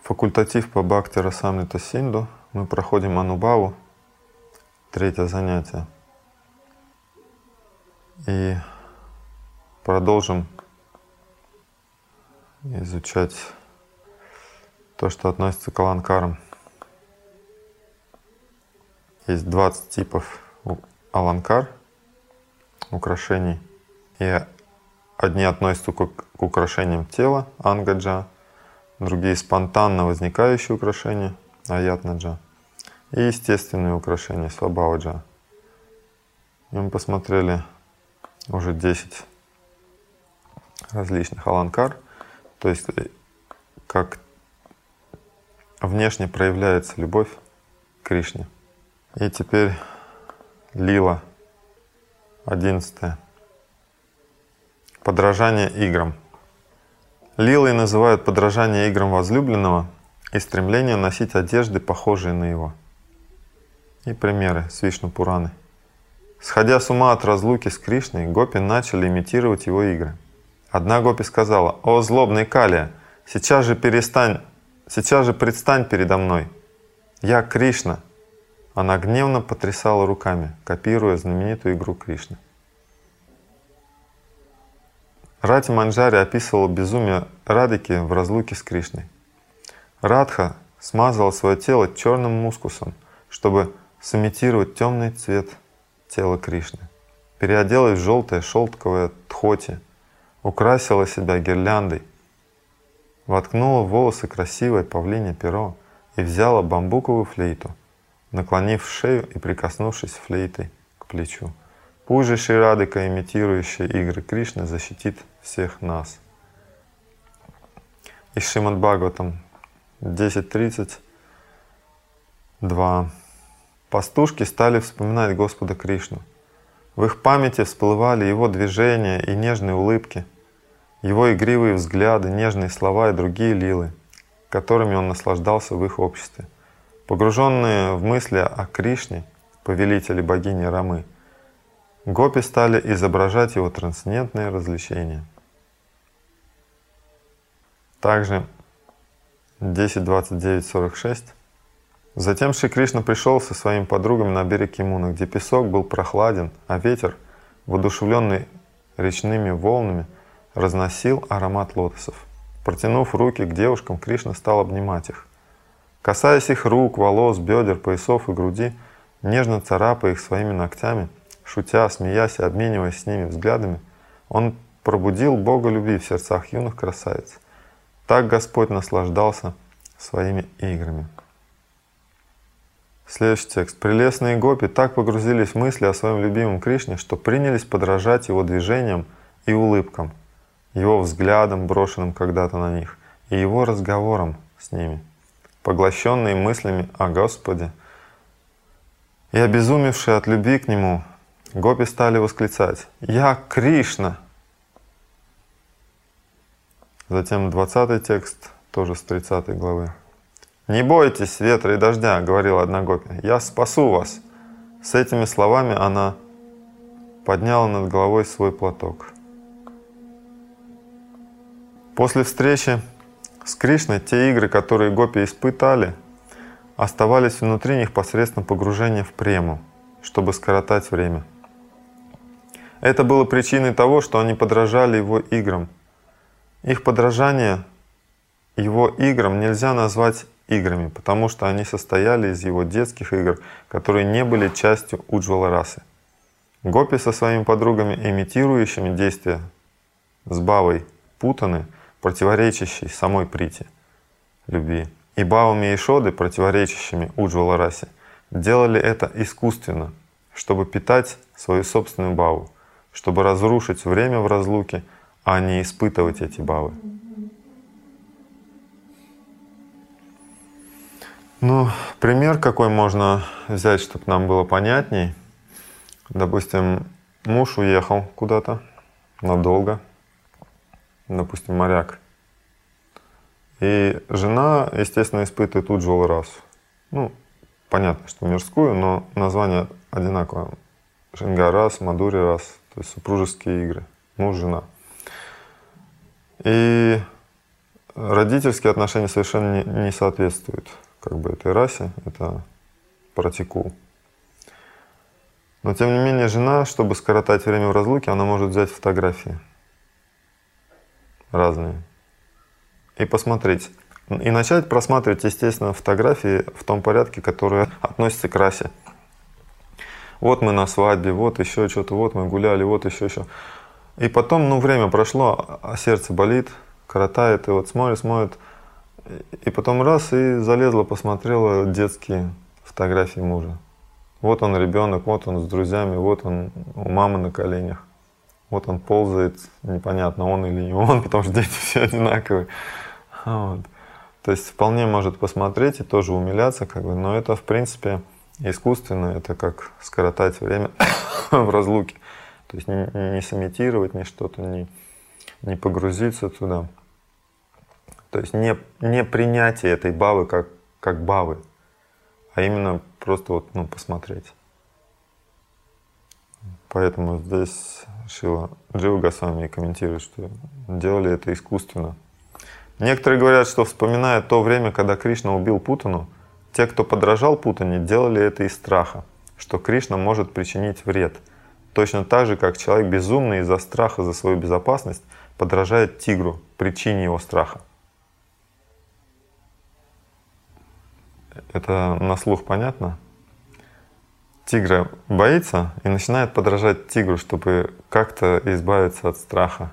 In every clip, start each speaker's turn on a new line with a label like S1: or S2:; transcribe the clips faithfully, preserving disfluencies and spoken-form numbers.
S1: Факультатив по Бхакти Расамрита Синду. Мы проходим Анубхаву, третье занятие. И продолжим изучать то, что относится к аланкарам. Есть двадцать типов аланкар, украшений. И одни относятся к украшениям тела, ангаджа, другие спонтанно возникающие украшения, аятнаджа, и естественные украшения, свабхаваджа. И мы посмотрели уже десять различных аланкар, то есть как внешне проявляется любовь к Кришне. И теперь лила, одиннадцатое. Подражание играм. Лилой называют подражание играм возлюбленного и стремление носить одежды, похожие на его. И примеры с Вишну Пураны. Сходя с ума от разлуки с Кришной, гопи начали имитировать его игры. Одна гопи сказала: «О, злобный Калия, сейчас же перестань, сейчас же предстань передо мной. Я Кришна». Она гневно потрясала руками, копируя знаменитую игру Кришны. Рати Манджари описывал безумие Радхики в разлуке с Кришной. Радха смазала свое тело черным мускусом, чтобы сымитировать темный цвет тела Кришны. Переоделась в желтое шелковое тхоти, украсила себя гирляндой, воткнула в волосы красивое павлинье перо и взяла бамбуковую флейту, наклонив шею и прикоснувшись флейтой к плечу. Пусть же Шри Радхика, имитирующая игры Кришны, защитит всех нас. Из Шримад Бхагаватам десять тридцать два. Пастушки стали вспоминать Господа Кришну. В их памяти всплывали его движения и нежные улыбки, его игривые взгляды, нежные слова и другие лилы, которыми он наслаждался в их обществе. Погруженные в мысли о Кришне, повелителе богини Рамы, гопи стали изображать его трансцендентные развлечения. Также десять двадцать девять сорок шесть. Затем Шри Кришна пришел со своими подругами на берег Ямуны, где песок был прохладен, а ветер, воодушевленный речными волнами, разносил аромат лотосов. Протянув руки к девушкам, Кришна стал обнимать их. Касаясь их рук, волос, бедер, поясов и груди, нежно царапая их своими ногтями, шутя, смеясь и обмениваясь с ними взглядами, он пробудил Бога любви в сердцах юных красавиц. Так Господь наслаждался своими играми. Следующий текст. Прелестные гопи так погрузились в мысли о своем любимом Кришне, что принялись подражать его движениям и улыбкам, его взглядам, брошенным когда-то на них, и его разговорам с ними. Поглощенные мыслями о Господе и обезумевшие от любви к Нему, гопи стали восклицать: «Я Кришна!» Затем двадцатый текст, тоже с тридцатой главы. «Не бойтесь ветра и дождя, — говорила одна гопи, — я спасу вас». С этими словами она подняла над головой свой платок. После встречи с Кришной те игры, которые гопи испытали, оставались внутри них посредством погружения в прему, чтобы скоротать время. Это было причиной того, что они подражали его играм. Их подражание его играм нельзя назвать играми, потому что они состояли из его детских игр, которые не были частью уджвала расы. Гопи со своими подругами, имитирующими действия с бхавой путаны, противоречащей самой прити, любви, и бхавами Яшоды, противоречащими уджвала расе, делали это искусственно, чтобы питать свою собственную бхаву, чтобы разрушить время в разлуке, а не испытывать эти бхавы. Ну, пример какой можно взять, чтобы нам было понятней. Допустим, муж уехал куда-то надолго, допустим, моряк. И жена, естественно, испытывает уджвала расу. Ну, понятно, что мирскую, но название одинаковое. Шингарас, Мадури рас, то есть супружеские игры, муж-жена. И родительские отношения совершенно не, не соответствуют как бы этой расе, это пратикул. Но тем не менее жена, чтобы скоротать время в разлуке, она может взять фотографии разные и посмотреть. И начать просматривать, естественно, фотографии в том порядке, которые относятся к расе. Вот мы на свадьбе, вот еще что-то, вот мы гуляли, вот еще еще. И потом, ну, время прошло, а сердце болит, коротает, и вот смотрит, смотрит. И потом раз, и залезла, посмотрела детские фотографии мужа. Вот он ребенок, вот он с друзьями, вот он у мамы на коленях. Вот он ползает, непонятно, он или не он, потому что дети все одинаковые. Вот. То есть вполне может посмотреть и тоже умиляться, как бы, но это в принципе искусственно, это как скоротать время в разлуке. То есть не, не сымитировать, ни что-то, не, не погрузиться туда. То есть не, не принятие этой бавы как, как бавы, а именно просто вот, ну, посмотреть. Поэтому здесь Шрила Джива Госвами комментирует, что делали это искусственно. Некоторые говорят, что вспоминая то время, когда Кришна убил Путану, те, кто подражал Путане, делали это из страха, что Кришна может причинить вред. Точно так же, как человек безумный из-за страха за свою безопасность подражает тигру, причине его страха. Это на слух понятно? Тигр боится и начинает подражать тигру, чтобы как-то избавиться от страха.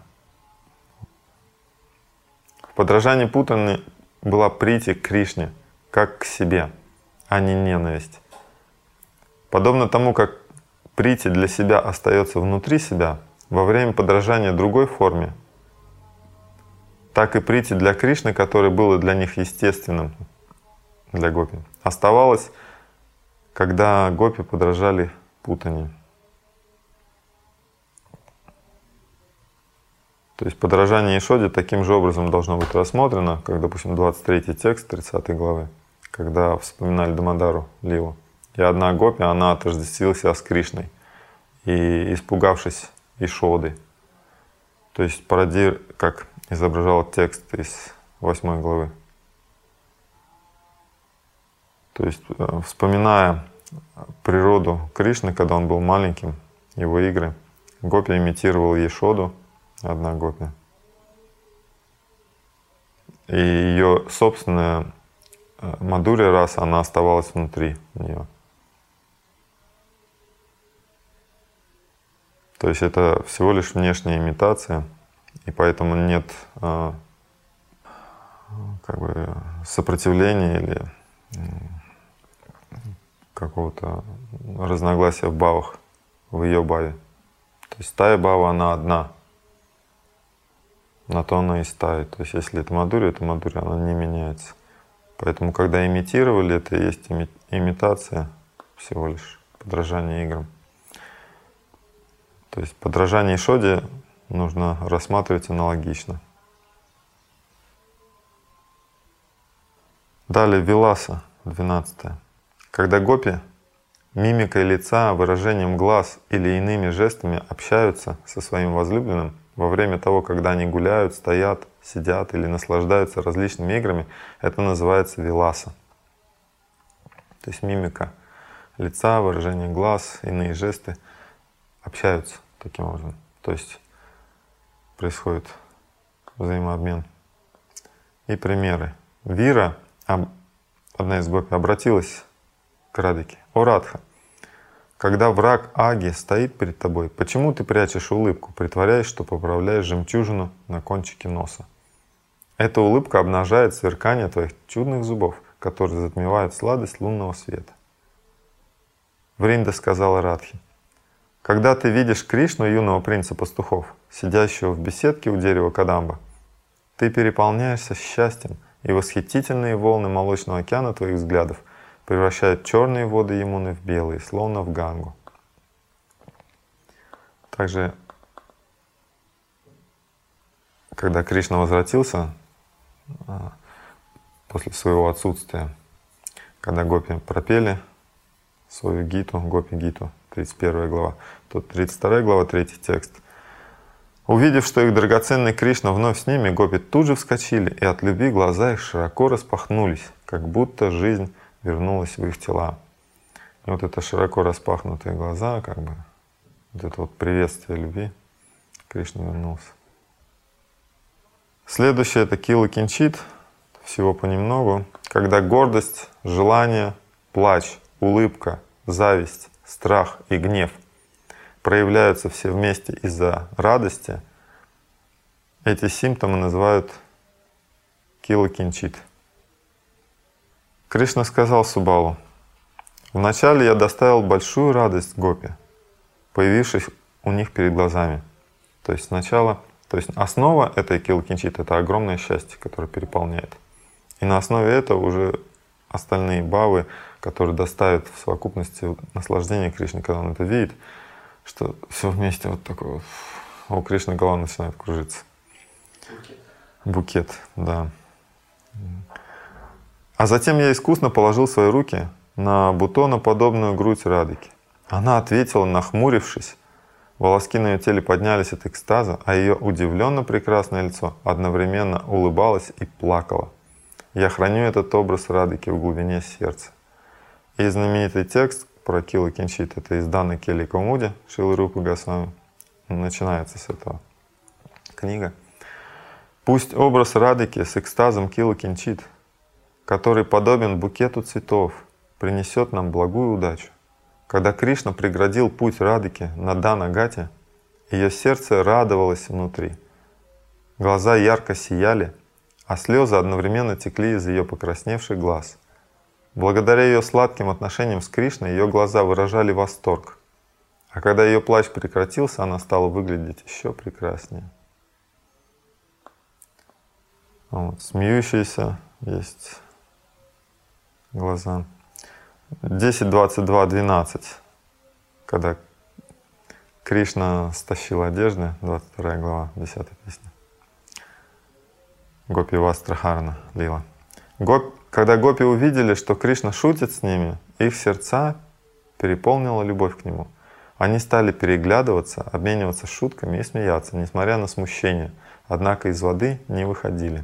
S1: В подражании Путаны была прити к Кришне, как к себе, а не ненависть. Подобно тому, как прити для себя остается внутри себя, во время подражания другой форме, так и прити для Кришны, которое было для них естественным, для гопи, оставалось, когда гопи подражали Путане. То есть подражание Ишоде таким же образом должно быть рассмотрено, как, допустим, двадцать третий текст тридцатой главы, когда вспоминали Дамодару Лилу. И одна гопи, она отождествила себя с Кришной, и испугавшись Ишоды, то есть пародир, как изображал текст из восьмой главы. То есть, вспоминая природу Кришны, когда он был маленьким, его игры, гопи имитировал Ешоду, одна гопи. И ее собственная Мадхурья раса, она оставалась внутри нее. То есть это всего лишь внешняя имитация, и поэтому нет э, как бы сопротивления или какого-то разногласия в бавах, в ее баве. То есть тая бава, она одна. На то она и стая. То есть если это Мадхурья, это Мадхурья, она не меняется. Поэтому когда имитировали, это и есть ими, имитация, всего лишь подражание играм. То есть подражание Ишоде нужно рассматривать аналогично. Далее Виласа, двенадцатое. Когда гопи мимикой лица, выражением глаз или иными жестами общаются со своим возлюбленным во время того, когда они гуляют, стоят, сидят или наслаждаются различными играми, это называется виласа. То есть мимика лица, выражение глаз, иные жесты общаются таким образом. То есть происходит взаимообмен. И примеры. Вира, одна из гопи, обратилась к Радхике. О Радха, когда враг Аги стоит перед тобой, почему ты прячешь улыбку, притворяясь, что поправляешь жемчужину на кончике носа? Эта улыбка обнажает сверкание твоих чудных зубов, которые затмевают сладость лунного света. Вринда сказала Радхи: когда ты видишь Кришну, юного принца пастухов, сидящего в беседке у дерева Кадамба, ты переполняешься счастьем, и восхитительные волны молочного океана твоих взглядов превращают черные воды Ямуны в белые, словно в Гангу. Также, когда Кришна возвратился после своего отсутствия, когда гопи пропели свою гиту, гопи-гиту, тридцать первая глава, тут тридцать вторая глава, третий текст, Увидев, что их драгоценный Кришна вновь с ними, гопи тут же вскочили, и от любви глаза их широко распахнулись, как будто жизнь вернулась в их тела. И вот это широко распахнутые глаза, как бы, вот это вот приветствие любви, Кришна вернулся. Следующее — это кила кинчит, всего понемногу, когда гордость, желание, плач, улыбка, зависть, страх и гнев проявляются все вместе из-за радости, эти симптомы называют кила кинчит. Кришна сказал Субалу: «Вначале я доставил большую радость гопи, появившись у них перед глазами». То есть сначала, то есть основа этой кила кинчит — это огромное счастье, которое переполняет. И на основе этого уже остальные бхавы, которые доставят в совокупности наслаждение Кришне, когда он это видит, что все вместе вот такое вот, у Кришны голова начинает кружиться. Букет. Букет, да. А затем я искусно положил свои руки на бутоноподобную грудь Радхики. Она ответила, нахмурившись. Волоски на ее теле поднялись от экстаза, а ее удивленно прекрасное лицо одновременно улыбалось и плакало. Я храню этот образ Радхики в глубине сердца. И знаменитый текст про кила кинчит — это из Даны Кели Каумуди Шрилы Рупы Госвами. Начинается с этого книга. Пусть образ Радхики с экстазом кила кинчит, который подобен букету цветов, принесет нам благую удачу. Когда Кришна преградил путь Радхики на Дана-гате, ее сердце радовалось внутри. Глаза ярко сияли, а слезы одновременно текли из ее покрасневших глаз. Благодаря ее сладким отношениям с Кришной ее глаза выражали восторг. А когда ее плач прекратился, она стала выглядеть еще прекраснее. Вот, смеющиеся есть глаза. десять, двадцать два, двенадцать. Когда Кришна стащил одежды, двадцать вторая глава, десятая песня. Гопи Вастрахарана лила. Гоп, когда гопи увидели, что Кришна шутит с ними, их сердца переполнила любовь к нему. Они стали переглядываться, обмениваться шутками и смеяться, несмотря на смущение, однако из воды не выходили.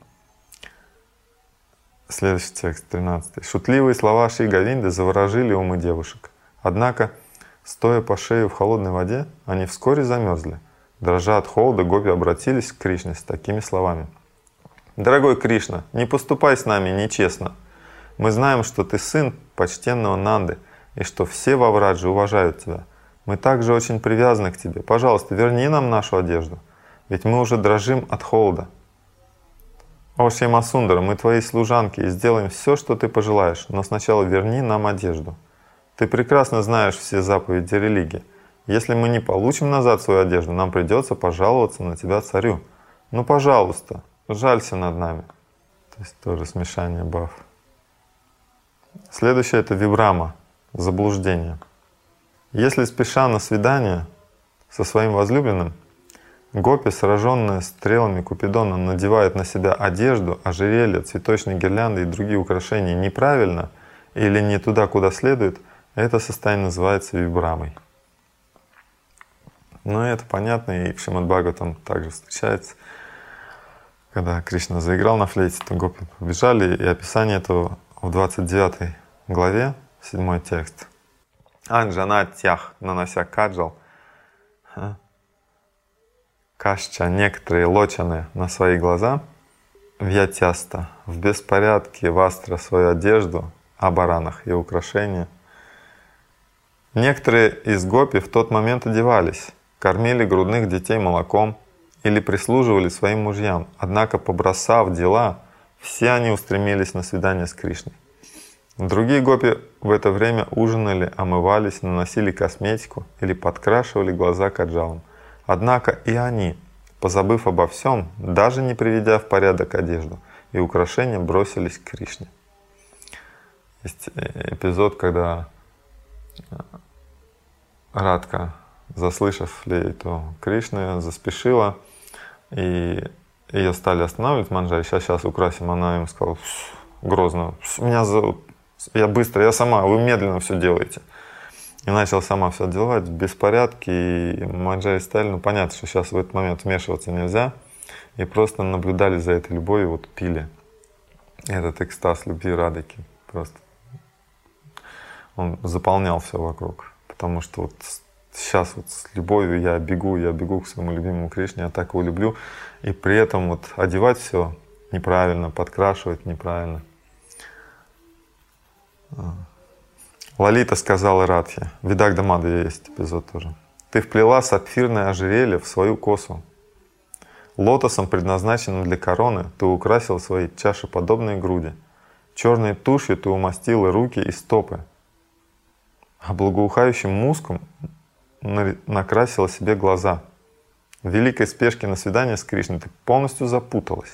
S1: Следующий текст, тринадцатый. Шутливые слова Шри Говинды заворожили умы девушек. Однако, стоя по шею в холодной воде, они вскоре замерзли. Дрожа от холода, гопи обратились к Кришне с такими словами: «Дорогой Кришна, не поступай с нами нечестно. Мы знаем, что ты сын почтенного Нанды, и что все во Врадже уважают тебя. Мы также очень привязаны к тебе. Пожалуйста, верни нам нашу одежду, ведь мы уже дрожим от холода. О Шьямасундара, мы твои служанки и сделаем все, что ты пожелаешь, но сначала верни нам одежду. Ты прекрасно знаешь все заповеди религии. Если мы не получим назад свою одежду, нам придется пожаловаться на тебя царю. Ну, пожалуйста, жалься над нами». То есть тоже смешание бхав. Следующее — это вибрама, заблуждение. Если, спеша на свидание со своим возлюбленным, гопи, сраженная стрелами Купидона, надевает на себя одежду, ожерелье, цветочные гирлянды и другие украшения неправильно или не туда, куда следует, это состояние называется вибрамой. Но это понятно, и в Шримад-Бхагаватам также встречается. Когда Кришна заиграл на флейте, то гопи побежали, и описание этого в двадцать девятой главе, седьмой текст. Анджана тях, нанося каджал, кашча, некоторые лочаны на свои глаза, вьятяста, в беспорядке вастра свою одежду, о баранах и украшения. Некоторые из гопи в тот момент одевались, кормили грудных детей молоком или прислуживали своим мужьям, однако, побросав дела, все они устремились на свидание с Кришной. Другие гопи в это время ужинали, омывались, наносили косметику или подкрашивали глаза каджалом. Однако и они, позабыв обо всем, даже не приведя в порядок одежду и украшения, бросились к Кришне. Есть эпизод, когда Радха, заслышав флейту Кришны, заспешила, и ее стали останавливать манджари. Сейчас, сейчас украсим. Она им сказала грозно: «Меня зовут, я быстро, я сама, вы медленно все делаете». и начал сама все делать в беспорядке, и Манджари стояли, ну понятно, что сейчас в этот момент вмешиваться нельзя, и просто наблюдали за этой любовью, вот пили этот экстаз любви Радыки. Просто он заполнял все вокруг, потому что вот сейчас вот с любовью я бегу, я бегу к своему любимому Кришне, я так его люблю, и при этом вот одевать все неправильно, подкрашивать неправильно. Лалита сказала Радхе, в Видагдамадхе есть эпизод тоже: ты вплела сапфирное ожерелье в свою косу. Лотосом, предназначенным для короны, ты украсил свои чашеподобные груди. Черной тушью ты умастила руки и стопы, а благоухающим муском накрасила себе глаза. В великой спешке на свидание с Кришной ты полностью запуталась.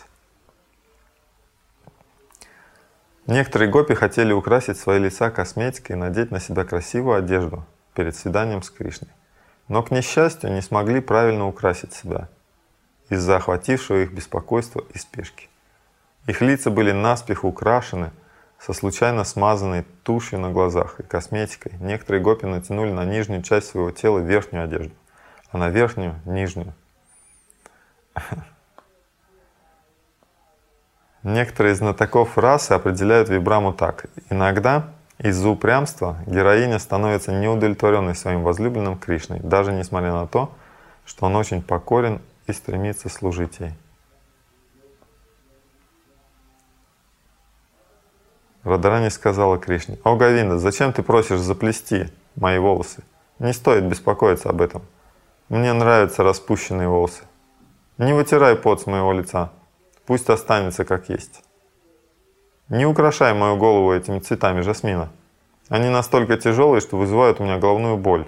S1: Некоторые гопи хотели украсить свои лица косметикой и надеть на себя красивую одежду перед свиданием с Кришной, но, к несчастью, не смогли правильно украсить себя из-за охватившего их беспокойства и спешки. Их лица были наспех украшены со случайно смазанной тушью на глазах и косметикой. Некоторые гопи натянули на нижнюю часть своего тела верхнюю одежду, а на верхнюю — нижнюю. Некоторые знатоков расы определяют вибраму так: иногда из-за упрямства героиня становится неудовлетворенной своим возлюбленным Кришной, даже несмотря на то, что он очень покорен и стремится служить ей. Радарани сказала Кришне: «О, Говинда, зачем ты просишь заплести мои волосы? Не стоит беспокоиться об этом. Мне нравятся распущенные волосы. Не вытирай пот с моего лица. Пусть останется как есть. Не украшай мою голову этими цветами жасмина. Они настолько тяжелые, что вызывают у меня головную боль».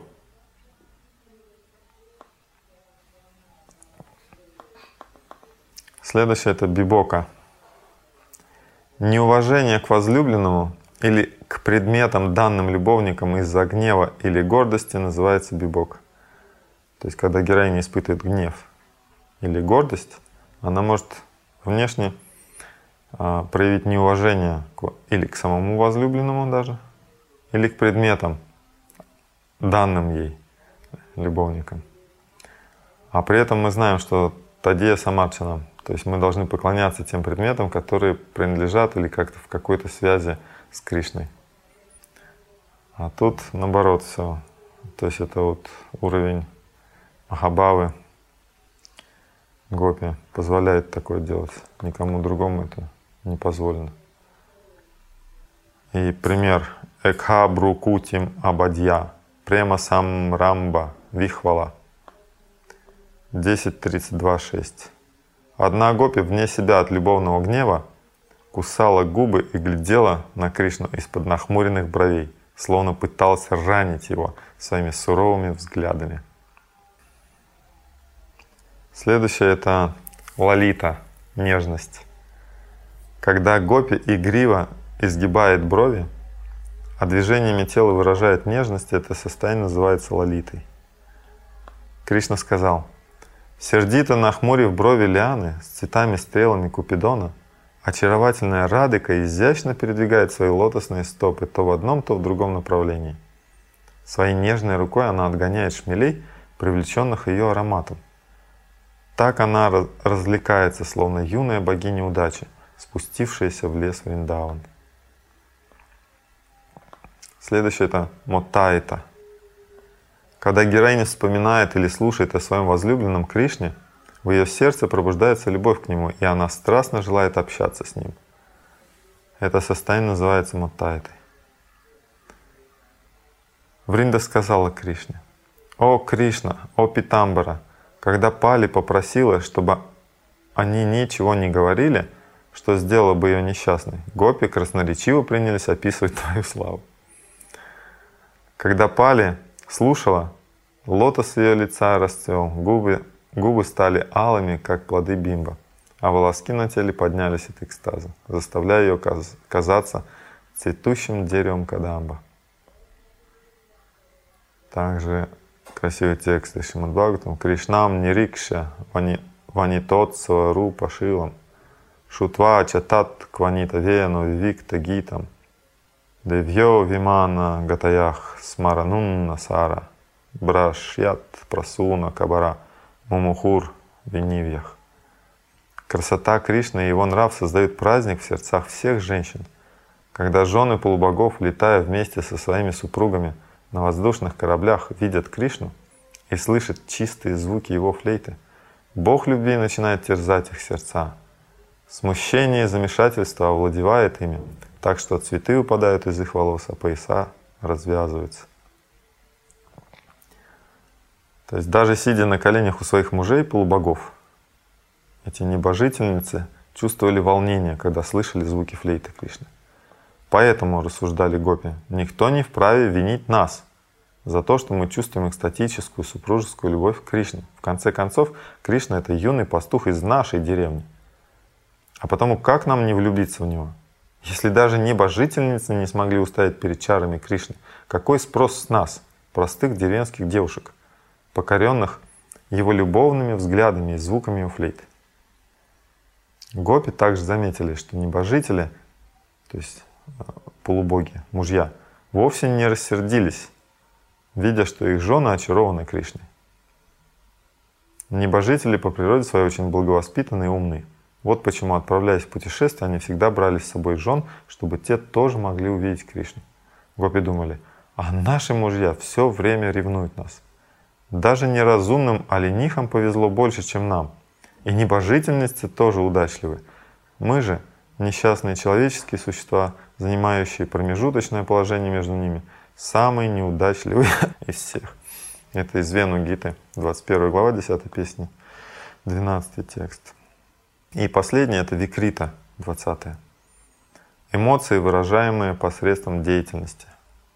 S1: Следующее — это бибока. Неуважение к возлюбленному или к предметам, данным любовникам из-за гнева или гордости, называется бибок. То есть, когда героиня испытывает гнев или гордость, она может внешне а, проявить неуважение к, или к самому возлюбленному даже, или к предметам, данным ей любовникам. А при этом мы знаем, что тадия самарчанам, то есть мы должны поклоняться тем предметам, которые принадлежат или как-то в какой-то связи с Кришной. А тут наоборот все. То есть это вот уровень Махабхавы, гопи позволяет такое делать. Никому другому это не позволено. И пример: Экха брукутим абадья, према самрамба вихвала. десять тридцать два шесть. Одна гопи вне себя от любовного гнева кусала губы и глядела на Кришну из-под нахмуренных бровей, словно пыталась ранить его своими суровыми взглядами. Следующее — это лалита, нежность. Когда гопи игриво изгибает брови, а движениями тела выражает нежность, это состояние называется лалитой. Кришна сказал: сердито нахмурив брови лианы с цветами стрелами Купидона, очаровательная Радыка изящно передвигает свои лотосные стопы то в одном, то в другом направлении. Своей нежной рукой она отгоняет шмелей, привлеченных ее ароматом. Так она развлекается, словно юная богиня удачи, спустившаяся в лес Вриндаван. Следующее — это Моттайта. Когда героиня вспоминает или слушает о своем возлюбленном Кришне, в ее сердце пробуждается любовь к нему, и она страстно желает общаться с ним. Это состояние называется Моттайтой. Вринда сказала Кришне: «О Кришна, о Питамбара, когда Пали попросила, чтобы они ничего не говорили, что сделало бы ее несчастной, гопи красноречиво принялись описывать твою славу. Когда Пали слушала, лотос ее лица расцвел, губы, губы стали алыми, как плоды бимба, а волоски на теле поднялись от экстаза, заставляя ее казаться цветущим деревом кадамба». Также красивый текст из Шримад Бхагаватам: «Кришнам нирикша ванитотсва рупа шилам, шутва чатат кванита веяну вивикта гитам, Девьё вимана гатаях смаранунна сара, брашьят прасуна кабара, мумухур винивьях. Красота Кришны и его нрав создают праздник в сердцах всех женщин. Когда жены полубогов, летая вместе со своими супругами на воздушных кораблях, видят Кришну и слышат чистые звуки его флейты, Бог любви начинает терзать их сердца. Смущение и замешательство овладевает ими, так что цветы упадают из их волос, а пояса развязываются. То есть даже сидя на коленях у своих мужей полубогов, эти небожительницы чувствовали волнение, когда слышали звуки флейты Кришны. Поэтому, рассуждали гопи, никто не вправе винить нас за то, что мы чувствуем экстатическую супружескую любовь к Кришне. В конце концов, Кришна — это юный пастух из нашей деревни. А потому как нам не влюбиться в него? Если даже небожительницы не смогли устоять перед чарами Кришны, какой спрос с нас, простых деревенских девушек, покоренных его любовными взглядами и звуками у флейты? Гопи также заметили, что небожители, то есть полубоги, мужья, вовсе не рассердились, видя, что их жены очарованы Кришной. Небожители по природе своей очень благовоспитаны и умны. Вот почему, отправляясь в путешествие, они всегда брали с собой жен, чтобы те тоже могли увидеть Кришну. Гопи думали, а наши мужья все время ревнуют нас. Даже неразумным оленихам повезло больше, чем нам. И небожительницы тоже удачливы. Мы же, несчастные человеческие существа, занимающие промежуточное положение между ними, самые неудачливые из всех. Это из Вену Гиты, двадцать первая глава, десятая песня, двенадцатый текст. И последнее — это Викрита, двадцатая. Эмоции, выражаемые посредством деятельности.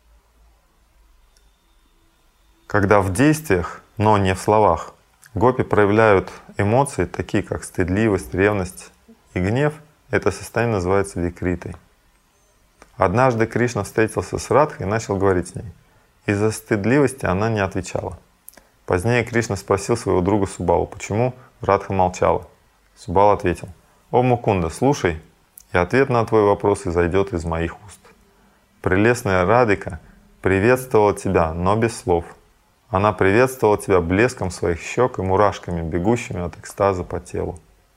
S1: Когда в действиях, но не в словах, гопи проявляют эмоции, такие как стыдливость, ревность и гнев, это состояние называется викритой. Однажды Кришна встретился с Радхой и начал говорить с ней. Из-за стыдливости она не отвечала. Позднее Кришна спросил своего друга Субалу, почему Радха молчала. Субал ответил: «О Мукунда, слушай, и ответ на твой вопрос изойдет из моих уст. Прелестная Радхика приветствовала тебя, но без слов. Она приветствовала тебя блеском своих щек и мурашками, бегущими от экстаза по телу».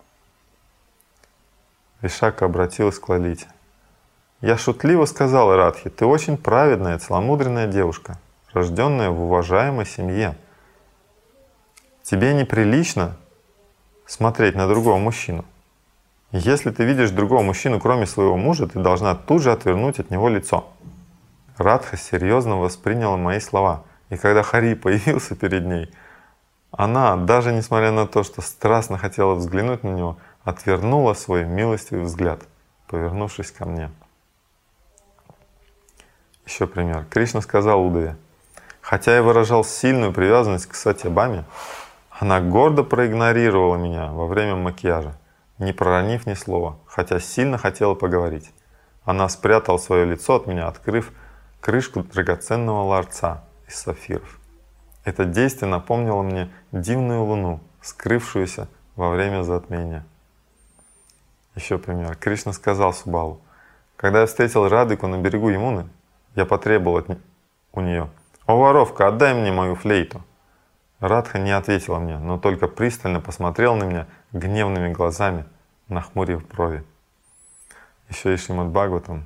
S1: Вишака обратилась к Лалите. «Я шутливо сказала Радхе, ты очень праведная, целомудренная девушка, рожденная в уважаемой семье. Тебе неприлично смотреть на другого мужчину. Если ты видишь другого мужчину, кроме своего мужа, ты должна тут же отвернуть от него лицо». Радха серьезно восприняла мои слова, и когда Хари появился перед ней, она, даже несмотря на то, что страстно хотела взглянуть на него, отвернула свой милостивый взгляд, повернувшись ко мне. Еще пример. Кришна сказал Удаве: «Хотя я выражал сильную привязанность к Сатьябаме, она гордо проигнорировала меня во время макияжа, не проронив ни слова, хотя сильно хотела поговорить. Она спрятала свое лицо от меня, открыв крышку драгоценного ларца из сапфиров. Это действие напомнило мне дивную луну, скрывшуюся во время затмения». Еще пример. Кришна сказал Субалу: «Когда я встретил Радхику на берегу Ямуны, я потребовал от у нее: „О, воровка, отдай мне мою флейту“. Радха не ответила мне, но только пристально посмотрел на меня гневными глазами, нахмурив брови». Еще и Шримад Бхагаватам.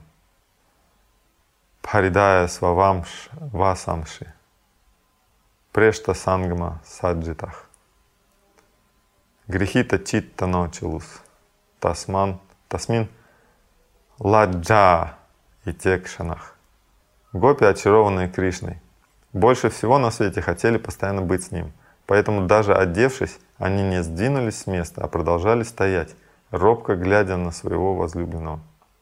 S1: Бхаридая свавамш васамши, прешта сангама саджитах, грехита читта ночилус, тасман, тасмин ладжа и текшанах. Гопи, очарованные Кришной, больше всего на свете хотели постоянно быть с ним. Поэтому даже одевшись, они не сдвинулись с места, а продолжали стоять, робко глядя на своего возлюбленного.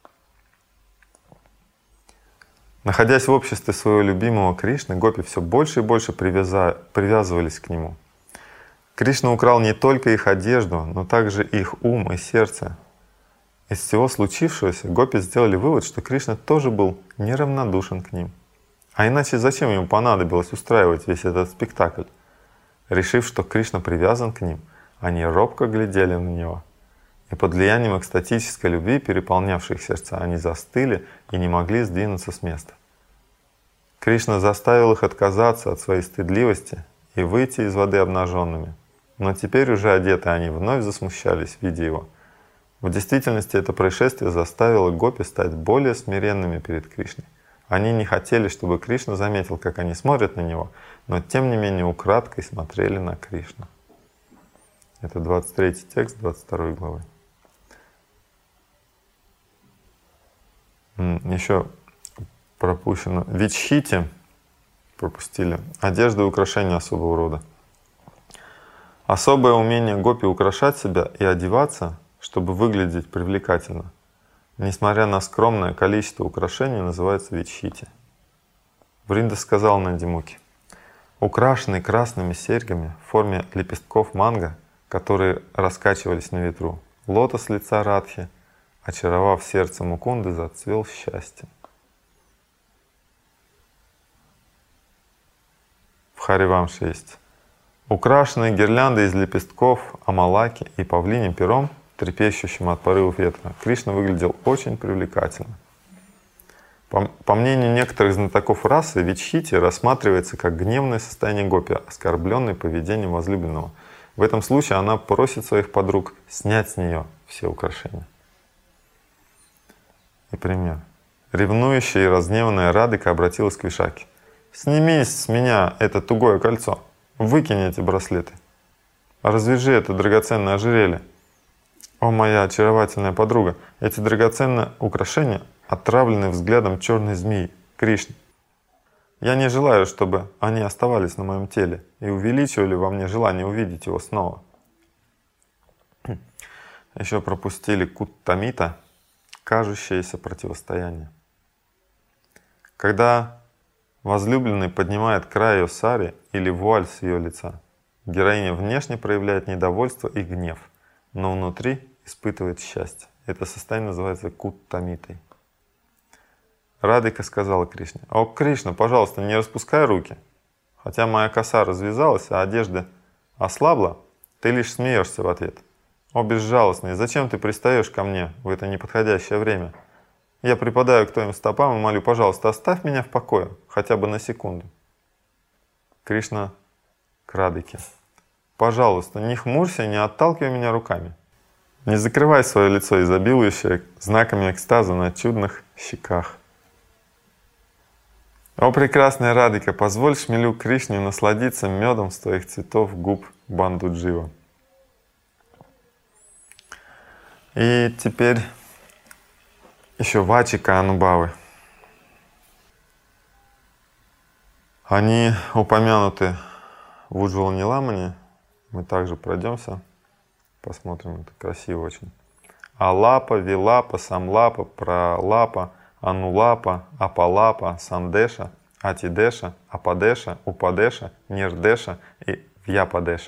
S1: Находясь в обществе своего любимого Кришны, гопи все больше и больше привяза... привязывались к нему. Кришна украл не только их одежду, но также их ум и сердце. Из всего случившегося гопи сделали вывод, что Кришна тоже был неравнодушен к ним. А иначе зачем ему понадобилось устраивать весь этот спектакль? Решив, что Кришна привязан к ним, они робко глядели на него. и под влиянием экстатической любви, переполнявшей их сердца, они застыли и не могли сдвинуться с места. Кришна заставил их отказаться от своей стыдливости и выйти из воды обнаженными. Но теперь уже одеты они вновь засмущались, видя его. В действительности это происшествие заставило гопи стать более смиренными перед Кришной. Они не хотели, чтобы Кришна заметил, как они смотрят на него, но тем не менее украдкой смотрели на Кришну. Это двадцать третий текст двадцать второй главы. Еще пропущено. Вичхити пропустили. Одежда и украшения особого рода. Особое умение гопи украшать себя и одеваться, чтобы выглядеть привлекательно, несмотря на скромное количество украшений, называется вичхити. Вринда сказал Нандимуки: украшенный красными серьгами в форме лепестков манго, которые раскачивались на ветру, лотос лица Радхи, очаровав сердце Мукунды, зацвел счастьем. В Харивамше есть: украшенные гирляндой из лепестков амалаки и павлиним пером, трепещущим от порывов ветра, Кришна выглядел очень привлекательно. По, по мнению некоторых знатоков расы, вичхити рассматривается как гневное состояние гопи, оскорбленной поведением возлюбленного. В этом случае она просит своих подруг снять с нее все украшения. И пример. Ревнующая и разгневанная Радыка обратилась к Вишаке: «Сними с меня это тугое кольцо, выкинь эти браслеты, развяжи это драгоценное ожерелье. О, моя очаровательная подруга, эти драгоценные украшения отравлены взглядом черной змеи, Кришны. Я не желаю, чтобы они оставались на моем теле и увеличивали во мне желание увидеть его снова». Еще пропустили куттамита, кажущееся противостояние. Когда возлюбленный поднимает край ее сари или вуаль с ее лица, героиня внешне проявляет недовольство и гнев, но внутри испытывает счастье. Это состояние называется куттамитой. Радыка сказала Кришне: «О, Кришна, пожалуйста, не распускай руки. Хотя моя коса развязалась, а одежда ослабла, ты лишь смеешься в ответ. О, безжалостный, зачем ты пристаешь ко мне в это неподходящее время? Я припадаю к твоим стопам и молю: пожалуйста, оставь меня в покое, хотя бы на секунду». Кришна к Радыке: «Пожалуйста, не хмурься и не отталкивай меня руками. Не закрывай свое лицо, изобилующее знаками экстаза на чудных щеках. О, прекрасная Радыка, позволь шмелю Кришне насладиться медом с твоих цветов губ Бандуджива». И теперь еще Вачика Анубавы. Они упомянуты в Уджвала Ниламане. Мы также пройдемся, посмотрим, это красиво очень. Алапа, Вилапа, Самлапа, Пралапа, Анулапа, Апалапа, Сандеша, Атидеша, Ападеша, Упадеша, Нирдеша и Вьяпадеша.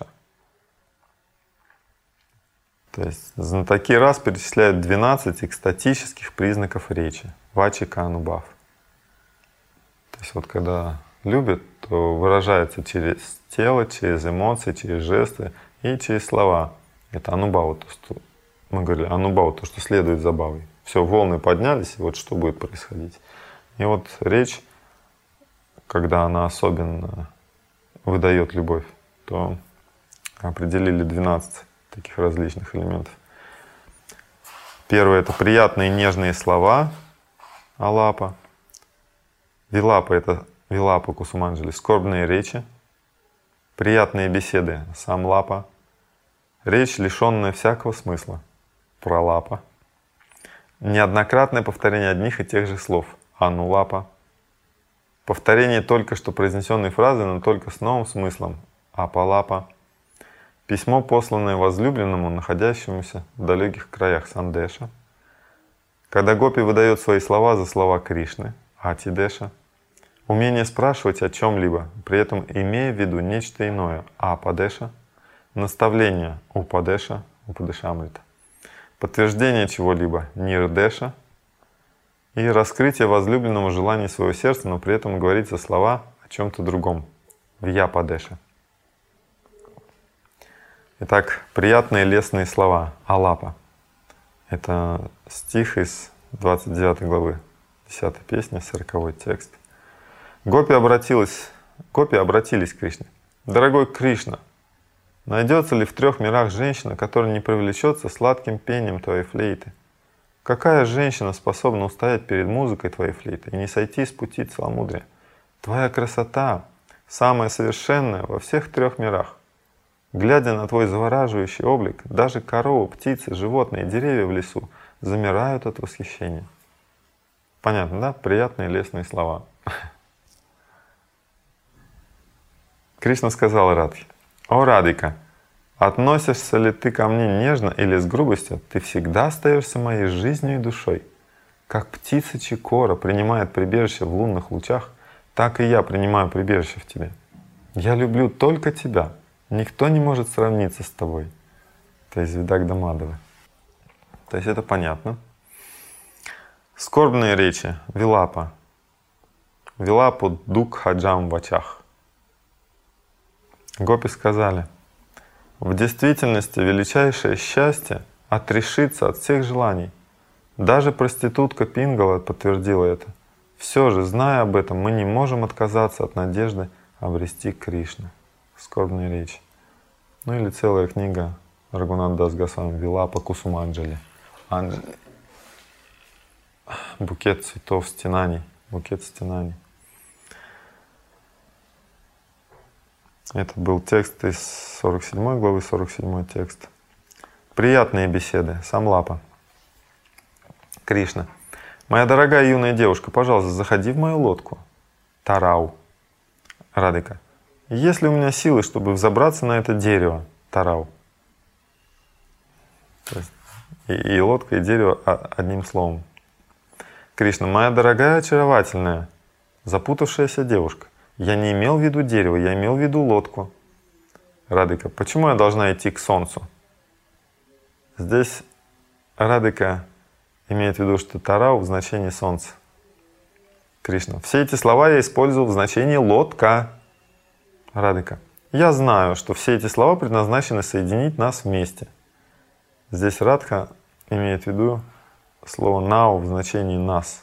S1: То есть знатоки раз перечисляют двенадцать экстатических признаков речи. Вачика Анубав. То есть вот когда любят, то выражается через тело, через эмоции, через жесты и через слова. Это анубава, то, что мы говорили, анубава, то, что следует за бавой. Все, волны поднялись, и вот что будет происходить. И вот речь, когда она особенно выдает любовь, то определили двенадцать таких различных элементов. Первое — это приятные нежные слова, алапа. Вилапа — это вилапа кусуманджали, скорбные речи. Приятные беседы, самлапа. Речь, лишенная всякого смысла, пралапа. Неоднократное повторение одних и тех же слов, анулапа. Повторение только что произнесенной фразы, но только с новым смыслом, апалапа. Письмо, посланное возлюбленному, находящемуся в далеких краях, сандеша. Когда гопи выдает свои слова за слова Кришны, атидеша. Умение спрашивать о чем-либо, при этом имея в виду нечто иное, ападеша. Наставление, упадеша, упадешамрита. Подтверждение чего-либо, нирдеша. И раскрытие возлюбленному желания своего сердца, но при этом говорится слова о чем-то другом, вьяпадеша. Итак, приятные лестные слова, алапа. Это стих из двадцать девятой главы, десятой песни, сороковой текст. Гопи обратилась, гопи обратились к Кришне. Дорогой Кришна, найдется ли в трех мирах женщина, которая не привлечется сладким пением твоей флейты? Какая женщина способна устоять перед музыкой твоей флейты и не сойти с пути целомудрия? Твоя красота самая совершенная во всех трех мирах. Глядя на твой завораживающий облик, даже коровы, птицы, животные, деревья в лесу замирают от восхищения. Понятно, да? Приятные лестные слова. Кришна сказал Радхе: «О, Радхика, относишься ли ты ко мне нежно или с грубостью, ты всегда остаешься моей жизнью и душой. Как птица чикора принимает прибежище в лунных лучах, так и я принимаю прибежище в тебе. Я люблю только тебя. Никто не может сравниться с тобой». Это из Видагда Мадхавы. То есть это понятно. Скорбные речи, вилапа. Вилапу дукхаджам в очах. Гопи сказали: в действительности величайшее счастье — отрешиться от всех желаний. Даже проститутка Пингала подтвердила это. Все же, зная об этом, мы не можем отказаться от надежды обрести Кришну. Скорбные речи. Ну или целая книга Рагунат Дас Госвами Вилапа Кусуманджали. Анджали. Букет цветов стенаний. Букет стенаний. Это был текст из сорок седьмой главы, сорок седьмой текст. Приятные беседы. Самлапа. Кришна. Моя дорогая юная девушка, пожалуйста, заходи в мою лодку. Тарау. Радхика. Есть ли у меня силы, чтобы взобраться на это дерево? Тарау. То есть и, и лодка, и дерево одним словом. Кришна. Моя дорогая, очаровательная, запутавшаяся девушка. Я не имел в виду дерево, я имел в виду лодку. Радхика. Почему я должна идти к солнцу? Здесь Радхика имеет в виду, что Тарау в значении солнца. Кришна. Все эти слова я использовал в значении лодка. Радхика. Я знаю, что все эти слова предназначены соединить нас вместе. Здесь Радха имеет в виду слово «нау» в значении «нас».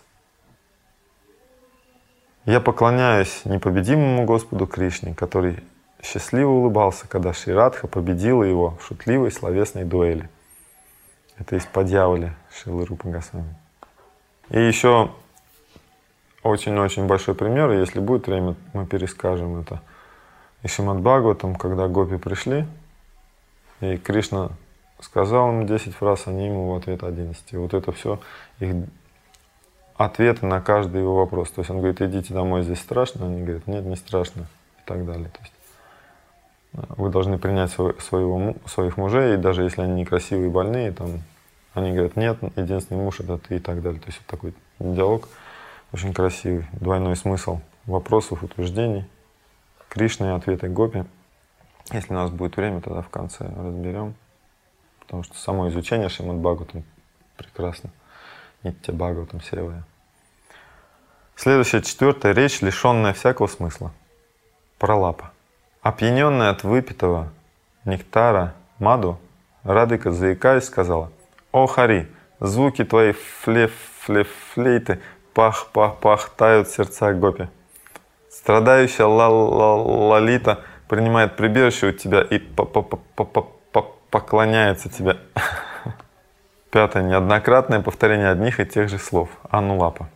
S1: Я поклоняюсь непобедимому Господу Кришне, который счастливо улыбался, когда Шри Радха победила его в шутливой словесной дуэли. Это из «Падьявали» Шрилы Рупы Госвами. И еще очень-очень большой пример, если будет время, мы перескажем это. И Шримад Бхагаватам, когда гопи пришли, и Кришна сказал им десять фраз, они ему в ответ одиннадцать. И вот это все их ответы на каждый его вопрос. То есть он говорит: идите домой, здесь страшно. Они говорят: нет, не страшно. И так далее. То есть вы должны принять свой, своего, своих мужей, и даже если они некрасивые и больные, там, они говорят: нет, единственный муж — это ты, и так далее. То есть вот такой диалог очень красивый, двойной смысл вопросов, утверждений. Кришна и ответы гопи. Если у нас будет время, тогда в конце разберем. Потому что само изучение Шримад Бхагаватам прекрасно. Нитья Бхагаватам Севая. Следующая, четвертая речь, лишенная всякого смысла. Пралапа. Опьяненная от выпитого нектара маду, Радхика, заикаясь, сказала: «О, Хари, звуки твоей фле-фле-флейты пах-пах-пах тают в сердцах гопи. Страдающая Лалита принимает прибежище у тебя и поклоняется тебе». Пятое. Неоднократное повторение одних и тех же слов. Анулапа.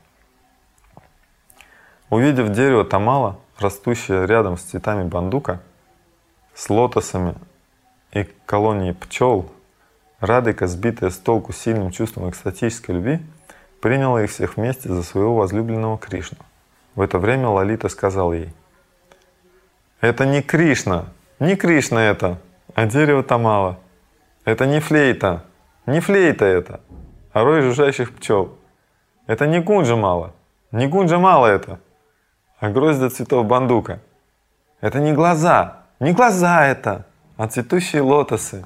S1: Увидев дерево тамала, растущее рядом с цветами бандука, с лотосами и колонией пчел, Радхика, сбитая с толку сильным чувством экстатической любви, приняла их всех вместе за своего возлюбленного Кришну. В это время Лалита сказала ей: «Это не Кришна, не Кришна это, а дерево тамала. Это не флейта, не флейта это, а рой жужжащих пчел. Это не Кунджамала, не Кунджамала это, а гроздья цветов бандука. Это не глаза, не глаза это, а цветущие лотосы».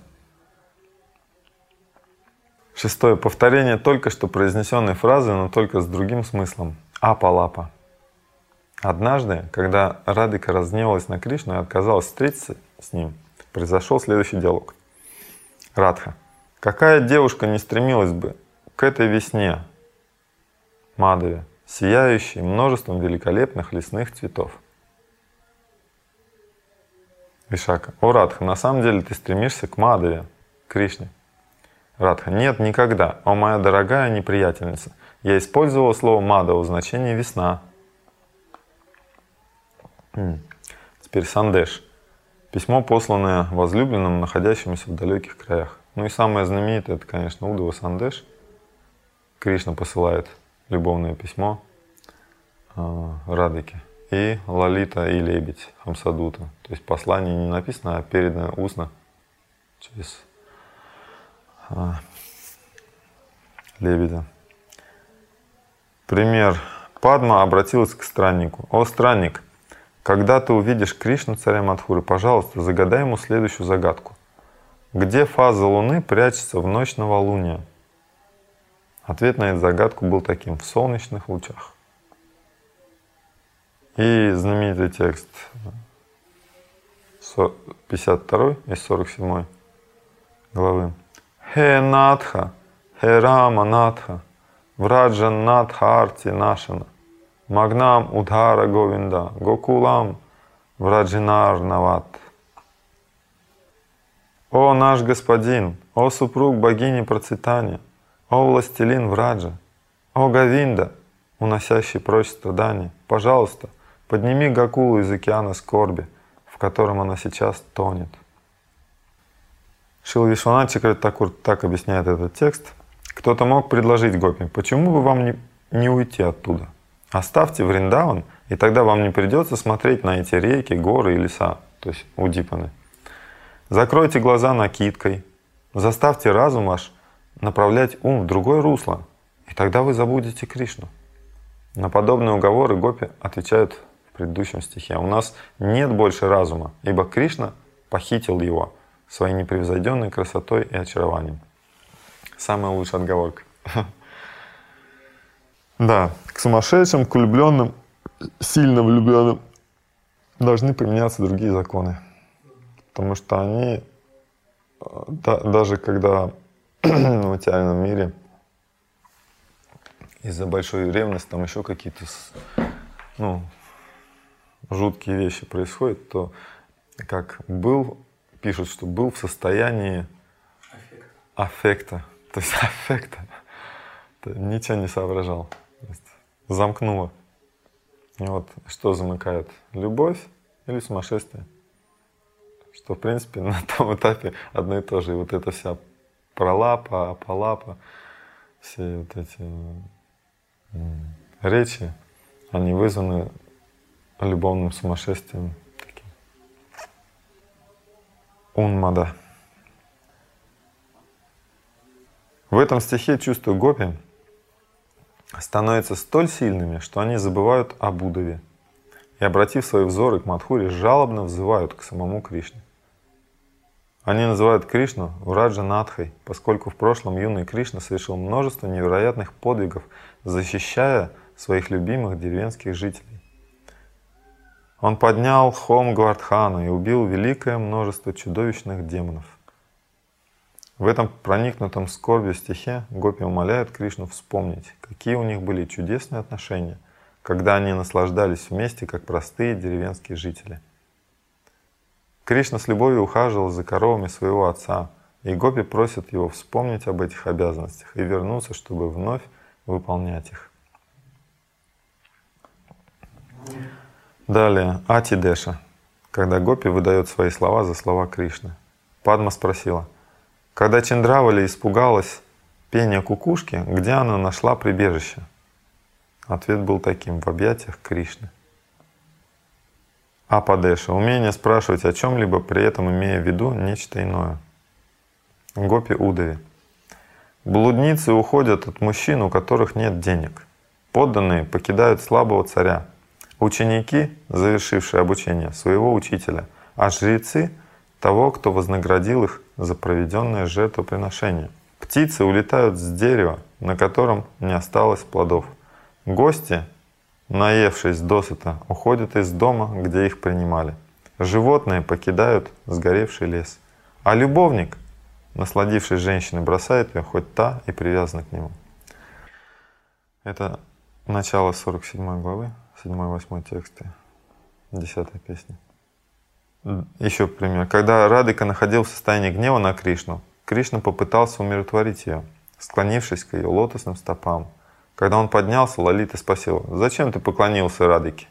S1: Шестое. Повторение только что произнесенной фразы, но только с другим смыслом. Апалапа. Однажды, когда Радхика разгневалась на Кришну и отказалась встретиться с ним, произошел следующий диалог. Радха. Какая девушка не стремилась бы к этой весне, Мадаве, сияющей множеством великолепных лесных цветов? Вишака. О, Радха, на самом деле ты стремишься к Мадаве, Кришне. Радха. Нет, никогда. О, моя дорогая неприятельница. Я использовала слово Мадава в значении весна. Теперь Сандеш. Письмо, посланное возлюбленному, находящемуся в далеких краях. Ну и самое знаменитое, это, конечно, Удава Сандеш. Кришна посылает любовное письмо э, Радхике. И Лалита и лебедь Хамсадута. То есть послание не написано, а передано устно через э, лебедя. Пример. Падма обратилась к страннику. О, странник, когда ты увидишь Кришну, царя Мадхуры, пожалуйста, загадай ему следующую загадку. Где фаза Луны прячется в ночь новолуния? Ответ на эту загадку был таким: в солнечных лучах. И знаменитый текст пятьдесят второй из сорок седьмой главы. Хе Надха, Хе Рама Надха, Враджан Надха Арти Нашана, Магнам Удхара Говинда, Гокулам Враджинар Нават. О наш господин, о супруг богини процветания, о властелин Враджа, о Говинда, уносящий прочь страдания, пожалуйста, подними Гокулу из океана скорби, в котором она сейчас тонет. Шрила Вишванат Чакраварти Такур так объясняет этот текст. Кто-то мог предложить гопи: почему бы вам не, не уйти оттуда? Оставьте Вриндаван, и тогда вам не придется смотреть на эти реки, горы и леса, то есть удипаны. Закройте глаза накидкой, заставьте разум ваш направлять ум в другое русло, и тогда вы забудете Кришну. На подобные уговоры гопи отвечают в предыдущем стихе. У нас нет больше разума, ибо Кришна похитил его своей непревзойденной красотой и очарованием. Самая лучшая отговорка. Да, к сумасшедшим, к влюбленным, сильно влюбленным должны применяться другие законы. Потому что они, да, даже когда в материальном мире из-за большой ревности там еще какие-то ну, жуткие вещи происходят, то как был, пишут, что был в состоянии аффекта. То есть аффекта. Ничего не соображал. То есть замкнуло. И вот что замыкает? Любовь или сумасшествие? Что, в принципе, на том этапе одно и то же. И вот эта вся пролапа, апалапа, все вот эти речи, они вызваны любовным сумасшествием. Таким. Унмада. В этом стихе чувства гопи становятся столь сильными, что они забывают о Буддаве и, обратив свои взоры к Мадхуре, жалобно взывают к самому Кришне. Они называют Кришну Враджанатхой, поскольку в прошлом юный Кришна совершил множество невероятных подвигов, защищая своих любимых деревенских жителей. Он поднял Хом Гвардхану и убил великое множество чудовищных демонов. В этом проникнутом скорбью стихе гопи умоляют Кришну вспомнить, какие у них были чудесные отношения, когда они наслаждались вместе, как простые деревенские жители. Кришна с любовью ухаживал за коровами своего отца, и гопи просят его вспомнить об этих обязанностях и вернуться, чтобы вновь выполнять их. Далее, Ати-деша, когда гопи выдает свои слова за слова Кришны. Падма спросила: когда Чандравали испугалась пения кукушки, где она нашла прибежище? Ответ был таким: в объятиях Кришны. Ападеша — умение спрашивать о чем-либо, при этом имея в виду нечто иное. Гопи Удави. Блудницы уходят от мужчин, у которых нет денег. Подданные покидают слабого царя. Ученики, завершившие обучение, своего учителя, а жрецы — того, кто вознаградил их за проведенное жертвоприношение. Птицы улетают с дерева, на котором не осталось плодов. Гости, наевшись досыта, уходят из дома, где их принимали. Животные покидают сгоревший лес. А любовник насладившись женщиной, бросает ее, хоть та и привязана к нему. Это начало сорок седьмой главы, седьмой-восьмой тексты, десятая песня. Еще пример. Когда Радика находил в состоянии гнева на Кришну, Кришна попытался умиротворить ее, склонившись к ее лотосным стопам. Когда он поднялся, Лалита спросила: «Зачем ты поклонился Радике?»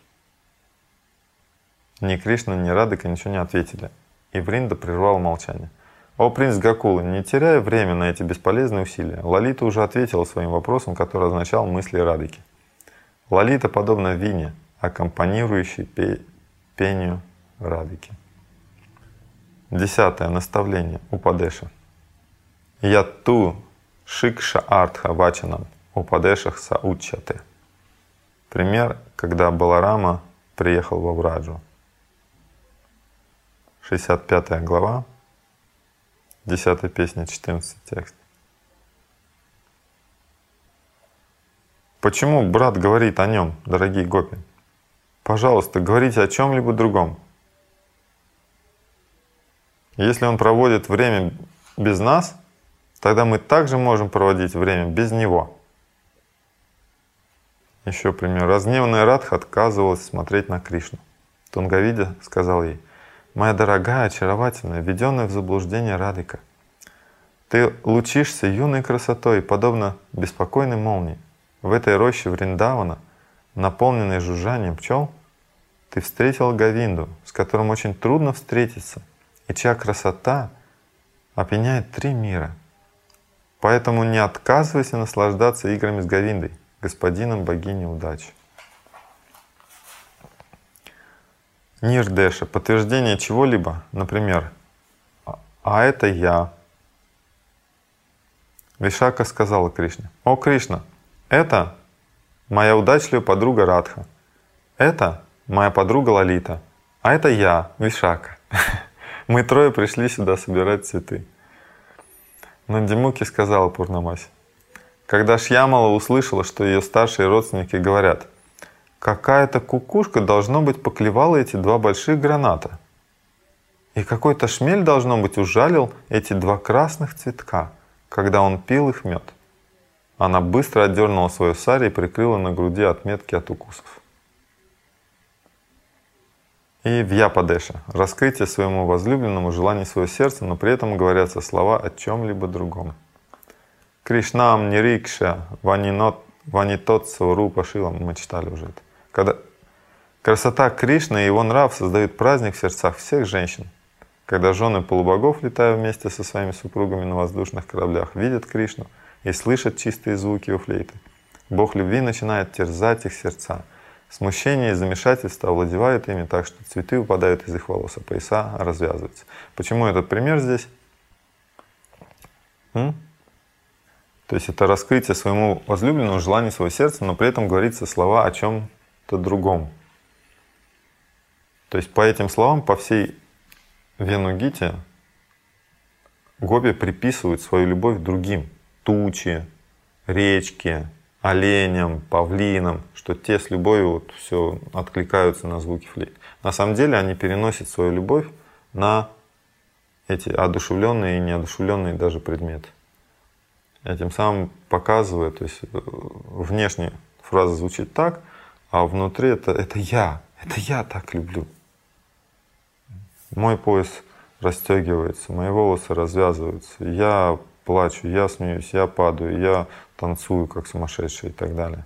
S1: Ни Кришна, ни Радика ничего не ответили, и Вринда прервала молчание. «О, принц Гокулы, не теряя время на эти бесполезные усилия, Лалита уже ответила своим вопросом, который означал мысли Радики. Лалита подобна вине, аккомпанирующей пе пению Радики». Десятое наставление Упадеша. Яту шикша артха вачанам упадешах сауччате. Пример, когда Баларама приехал во Враджу. шестьдесят пятая глава, десятая песня, четырнадцатый текст. Почему брат говорит о нем, дорогие гопи? Пожалуйста, говорите о чем-либо другом. Если он проводит время без нас, тогда мы также можем проводить время без него. Еще пример. Разгневанная Радха отказывалась смотреть на Кришну. Тунгавида сказал ей: «Моя дорогая, очаровательная, введенная в заблуждение Радика, ты лучишься юной красотой, подобно беспокойной молнии. В этой роще Вриндавана, наполненной жужжанием пчел, ты встретила Говинду, с которым очень трудно встретиться, и чья красота опьяняет три мира. Поэтому не отказывайся наслаждаться играми с Говиндой, господином богини удачи». Нирдеша — подтверждение чего-либо, например, «А это я». Вишака сказала Кришне: «О, Кришна, это моя удачливая подруга Радха, это моя подруга Лалита, а это я, Вишака. Мы трое пришли сюда собирать цветы». Нандимуки сказала Пурнамаси: когда Шьямала услышала, что ее старшие родственники говорят: «Какая-то кукушка, должно быть, поклевала эти два больших граната, и какой-то шмель, должно быть, ужалил эти два красных цветка, когда он пил их мед», она быстро отдернула свою сари и прикрыла на груди отметки от укусов. И Вьяпадеша — раскрытие своему возлюбленному желаний своего сердца, но при этом говорятся слова о чем-либо другом. Кришнам нирикша ванитот саварупа шилам. Мы читали уже это. Когда красота Кришны и его нрав создают праздник в сердцах всех женщин. Когда жены полубогов, летая вместе со своими супругами на воздушных кораблях, видят Кришну и слышат чистые звуки его флейты, Бог любви начинает терзать их сердца. Смущение и замешательство овладевают ими так, что цветы упадают из их волос, а пояса развязываются. Почему этот пример здесь? М? То есть это раскрытие своему возлюбленному желания своего сердца, но при этом говорится слова о чем-то другом. То есть по этим словам, по всей Венугите, гопи приписывают свою любовь другим. Тучи, речки, оленям, павлинам, что те с любовью вот все откликаются на звуки флейт. На самом деле они переносят свою любовь на эти одушевленные и неодушевленные даже предметы. Этим самым показывая, то есть внешне фраза звучит так, а внутри это, это я, это я так люблю. Мой пояс расстегивается, мои волосы развязываются, я плачу, я смеюсь, я падаю, я танцую как сумасшедший и так далее.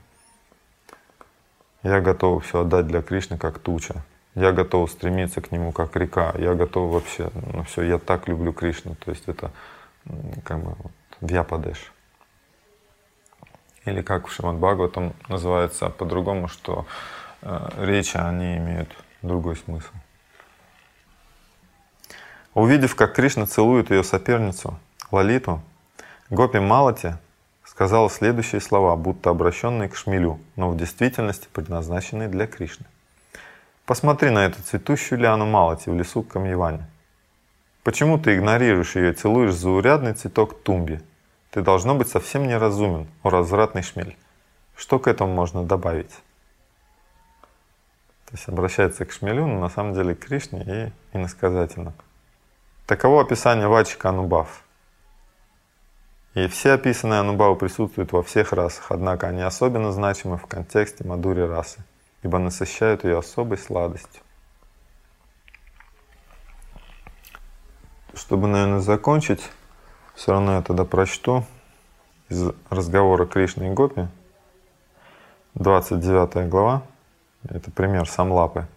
S1: Я готов все отдать для Кришны как туча. Я готов стремиться к нему как река. Я готов вообще, ну все, я так люблю Кришну. То есть это как бы вот, Вьяпадеш. Или как в Шримад Бхагаватам называется по-другому, что э, речи, они имеют другой смысл. Увидев, как Кришна целует ее соперницу Лалиту, Гопи Малати сказала следующие слова, будто обращенные к шмелю, но в действительности предназначенные для Кришны. «Посмотри на эту цветущую лиану Малати в лесу Камьявани. Почему ты игнорируешь ее и целуешь заурядный цветок тумби? Ты должно быть совсем неразумен, о развратный шмель. Что к этому можно добавить?» То есть обращается к шмелю, но на самом деле к Кришне и иносказательно. Таково описание Вачика Анубав. И все описанные анубхавы присутствуют во всех расах, однако они особенно значимы в контексте мадхури расы, ибо насыщают ее особой сладостью. Чтобы, наверное, закончить, все равно я тогда прочту из разговора Кришны и Гопи, двадцать девятая глава, это пример Самлапы.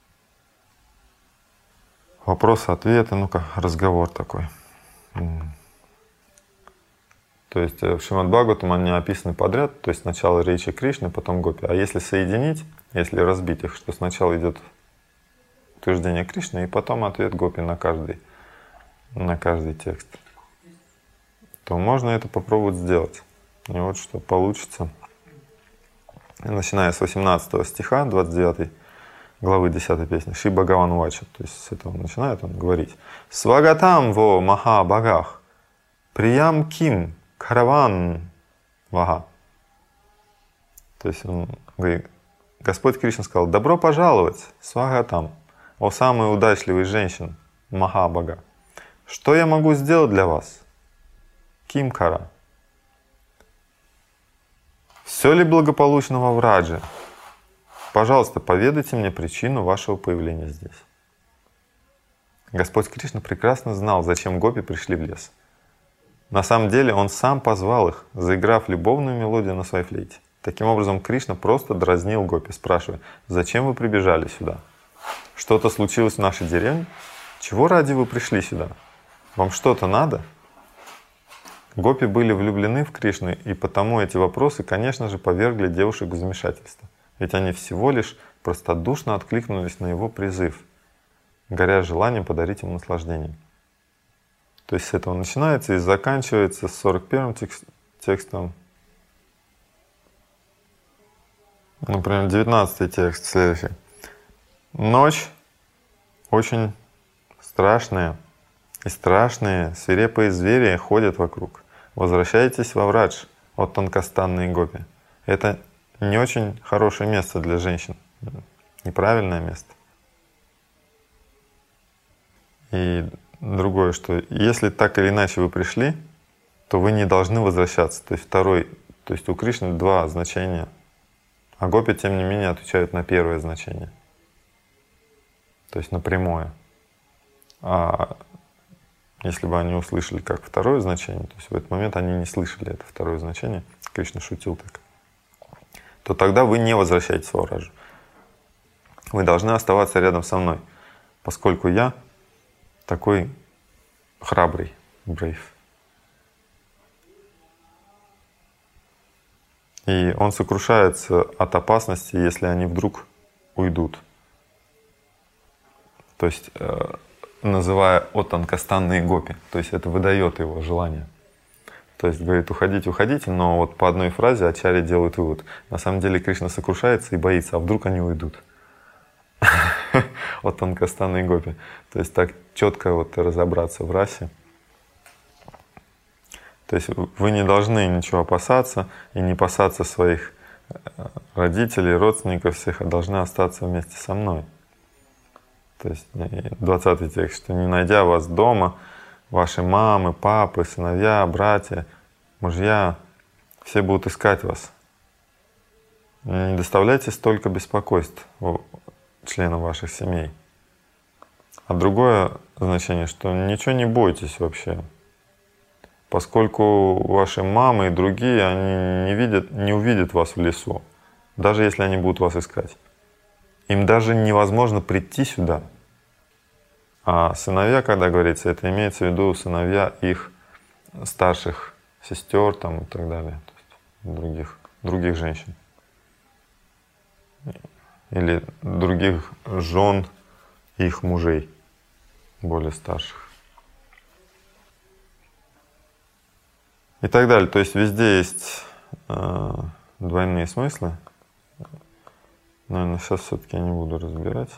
S1: Вопросы-ответы, ну-ка, разговор такой. То есть в Шримад-Бхагаватам они описаны подряд, то есть сначала речи Кришны, потом Гопи. А если соединить, если разбить их, что сначала идет утверждение Кришны, и потом ответ Гопи на каждый, на каждый текст, то можно это попробовать сделать. И вот что получится. Начиная с восемнадцатого стиха, двадцать девятой главы десятой песни, Шри Бхагаван Вача, то есть с этого начинает он говорить. Свагатам во маха багах, приям ким караван вага. То есть он говорит, Господь Кришна сказал, добро пожаловать, свагатам, о самые удачливые женщины, маха бага. Что я могу сделать для вас? Ким кара. Все ли благополучно во Врадже? Пожалуйста, поведайте мне причину вашего появления здесь. Господь Кришна прекрасно знал, зачем гопи пришли в лес. На самом деле он сам позвал их, заиграв любовную мелодию на своей флейте. Таким образом, Кришна просто дразнил гопи, спрашивая, зачем вы прибежали сюда? Что-то случилось в нашей деревне? Чего ради вы пришли сюда? Вам что-то надо? Гопи были влюблены в Кришну, и потому эти вопросы, конечно же, повергли девушек в замешательство. Ведь они всего лишь простодушно откликнулись на его призыв, горя желанием подарить ему наслаждение. То есть с этого начинается и заканчивается с сорок первым текст, текстом. Например, девятнадцатый текст следующий. Ночь очень страшная, и страшные свирепые звери ходят вокруг. Возвращайтесь во Врадж, о тонкостанные гопи. Это не очень хорошее место для женщин, неправильное место. И другое, что если так или иначе вы пришли, то вы не должны возвращаться. То есть второй, то есть у Кришны два значения, а гопи, тем не менее, отвечают на первое значение, то есть на прямое. А если бы они услышали как второе значение, то есть в этот момент они не слышали это второе значение, Кришна шутил так, то тогда вы не возвращаетесь в Враджу. Вы должны оставаться рядом со мной, поскольку я такой храбрый, brave. И он сокрушается от опасности, если они вдруг уйдут. То есть, э, называя о тонкостанные гопи, то есть это выдает его желание. То есть говорит, уходите, уходите, но вот по одной фразе ачарья делает вывод. На самом деле Кришна сокрушается и боится, а вдруг они уйдут. От тонкостанные гопи. То есть так четко вот разобраться в расе. То есть вы не должны ничего опасаться и не опасаться своих родителей, родственников всех, а должны остаться вместе со мной. То есть двадцатый текст, что не найдя вас дома, ваши мамы, папы, сыновья, братья, мужья, все будут искать вас. Не доставляйте столько беспокойств членам ваших семей. А другое значение, что ничего не бойтесь вообще, поскольку ваши мамы и другие, они не видят, не увидят вас в лесу, даже если они будут вас искать. Им даже невозможно прийти сюда. А сыновья, когда говорится, это имеется в виду сыновья их старших сестер там, и так далее, то есть других, других женщин. Или других жен их мужей, более старших. И так далее. То есть везде есть э, двойные смыслы. Наверное, сейчас все-таки я не буду разбирать.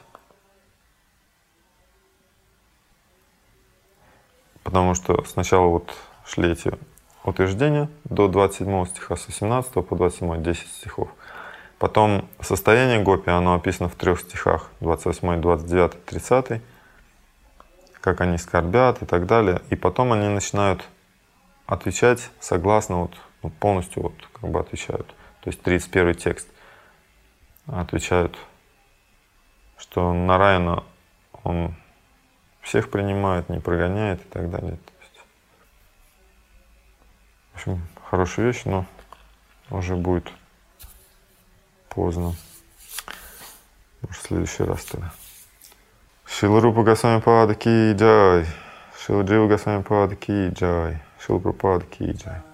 S1: Потому что сначала вот шли эти утверждения до двадцать седьмого стиха, с восемнадцатого по двадцать седьмой, десять стихов. Потом состояние гопи, оно описано в трех стихах, двадцать восьмой, двадцать девятый, тридцатый, как они скорбят и так далее. И потом они начинают отвечать согласно, вот, ну, полностью вот, как бы отвечают. То есть тридцать первый текст отвечают, что Нараяна он всех принимает, не прогоняет и так далее. То есть, в общем, хорошая вещь, но уже будет поздно. Может, в следующий раз тогда. Шрила Рупа Госвами Пада ки джай. Шрила Джива Госвами Пада ки джай. Шрила Прабхупада ки джай.